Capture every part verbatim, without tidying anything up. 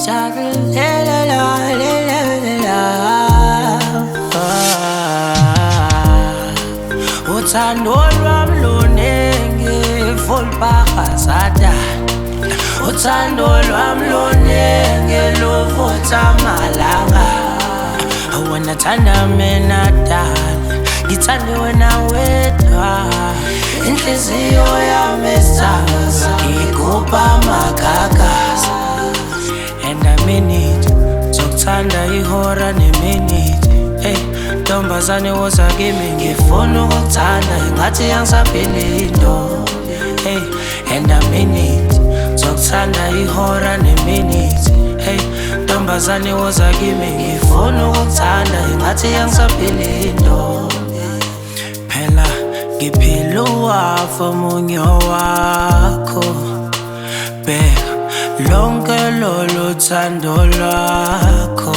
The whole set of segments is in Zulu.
Uthando lwami luningi full bahazada. Uthando lwami luningi luvutha amalanga. Wena thanda mina dala, ngithande wena wedwa. Inhliziyo yami esakaza igubha amagagasa. And I mean it, sokuthanda ihora neminute. Hey, ntombazane woza kimi ngifuna ukukuthanda ngathi yangisapheli into. Hey, and I mean it, sokuthanda ihora neminute. Hey, ntombazane woza kimi ngifuna ukukuthanda ngathi yangisapheli into. Phela ngiphila uwafa munyo wakho. Bheka lonke lolu thando lwakho.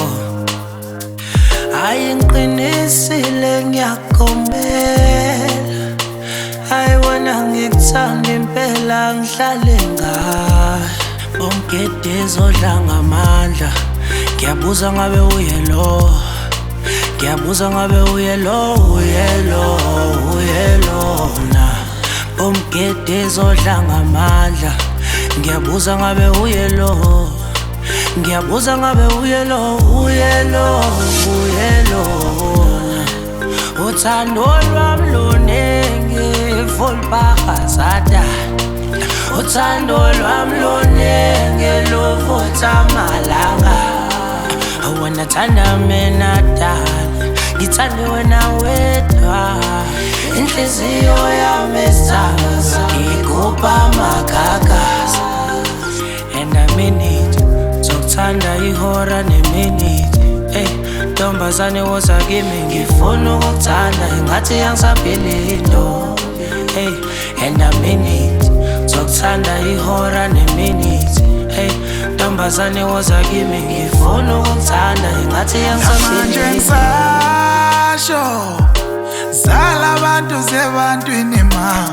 Ayinqinisile ngiyakomela. Ayiwona ngikuthanda impela ngihlale ngayo. Bomgedezi odla ngamandla. Ngiyabuza ngabe uye lo. Ngiyabuza ngabe uye lo, uye lo, uye lona. Bomgedezi odla ngamandla. Ngiyabuza ngabe uye lo. Ngiyabuza ngabe uye lo, uye lo, uye lona. Uthando lwami luningi full bahazada. Uthando lwami luningi luvutha amalanga. Wena thanda mina dala, ngithande wena wedwa. Inhliziyo yami esakaza igubha amagagasa. And I mean it, sokuthanda ihora neminute. Hey, ntombazane woza kimi ngifuna ukukuthanda ngathi yangisapheli into. Hey, and I mean it, sokuthanda ihora neminute. Hey, ntombazane woza kimi ngifuna ukukuthanda ngathi yangisapheli into. Ngisasho zala abantu zebantwini ma.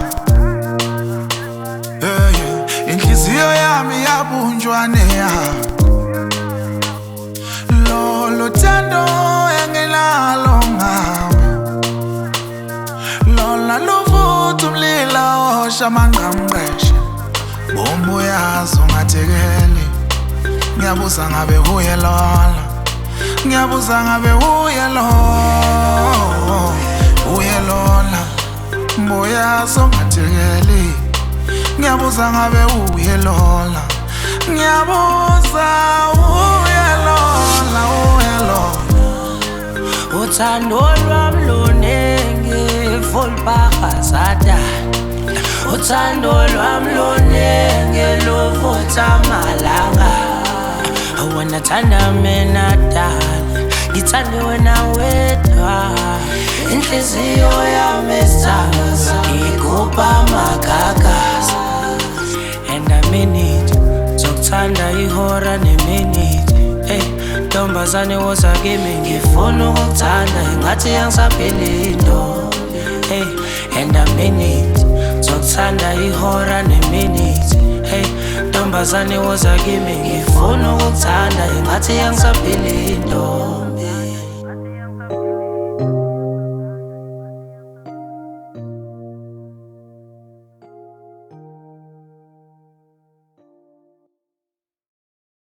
Hey, inhliziyo yami yabunjwa neya. Lolo thando engelalo ngawe. Lola luvutha umlilo osha amangqamqeshe. Bombo yazo ngathekeli. Ngiyabuza ngabe uye lola. Ngiyabuza ngabe uye lo. Uye lola. Bombo yazo ngathekeli. Ngiyabuza ngabe uye lola. Ngiyabuza uye lola, uye lola. Uthando lwami luningi full bahazada. Uthando lwami luningi luvutha amalanga. Wena thanda mina dala, ngithande wena wedwa. Inhliziyo yami esakaza igubha amagagasa. And I mean it, sokuthanda ihora neminute. Hey, ntombazane woza kimi ngifuna ukukuthanda ngathi yangisapheli into. Hey, and I mean it, sokuthanda ihora neminute. Hey, ntombazane woza kimi ngifuna ukukuthanda ngathi yangisapheli into.